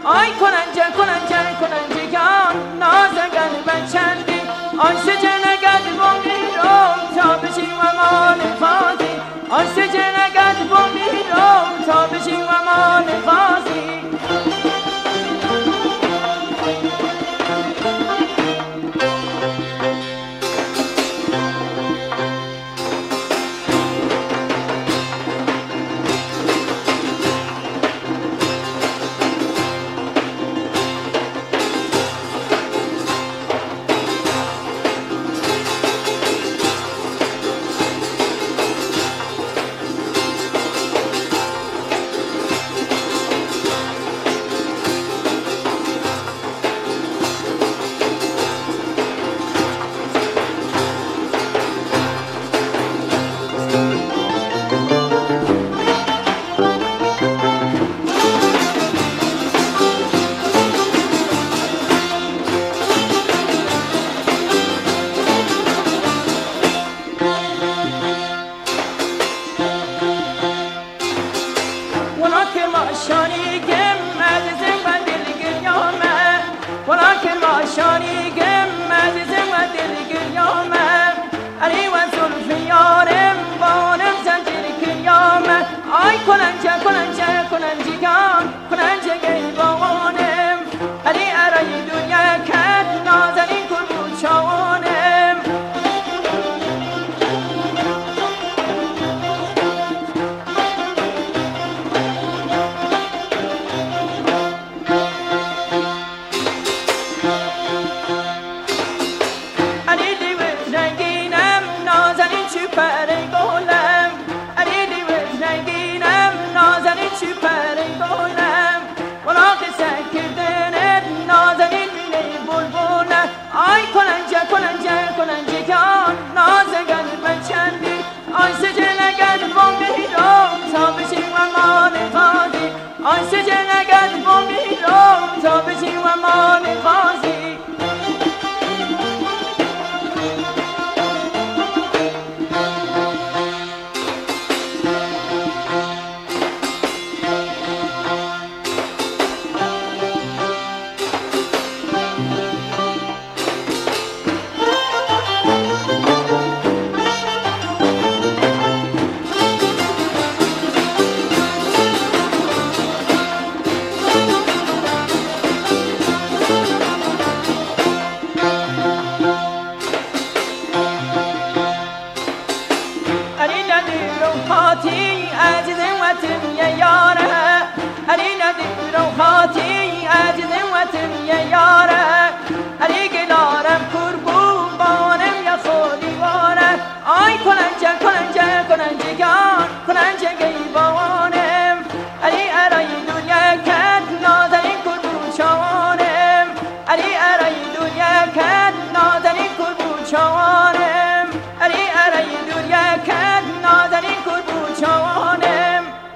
آی کننجه کننجه کننجگان نازگل بچندی آی سجنگد بمیرم تا بشی و مان فازی آی سجنگد بمیرم تا بشی و مان فازی شانی گم مدزم و دل گریامه ولکن ما شانی گم مدزم و دل گریامه علی و زلف یارم بانم زنجیر گریامه آی کننجه کننجه کننجگان کننجه گیبانم علی ارای دنیا کد نازنین کن بود چاوانم آی کننجه کننجه کننجه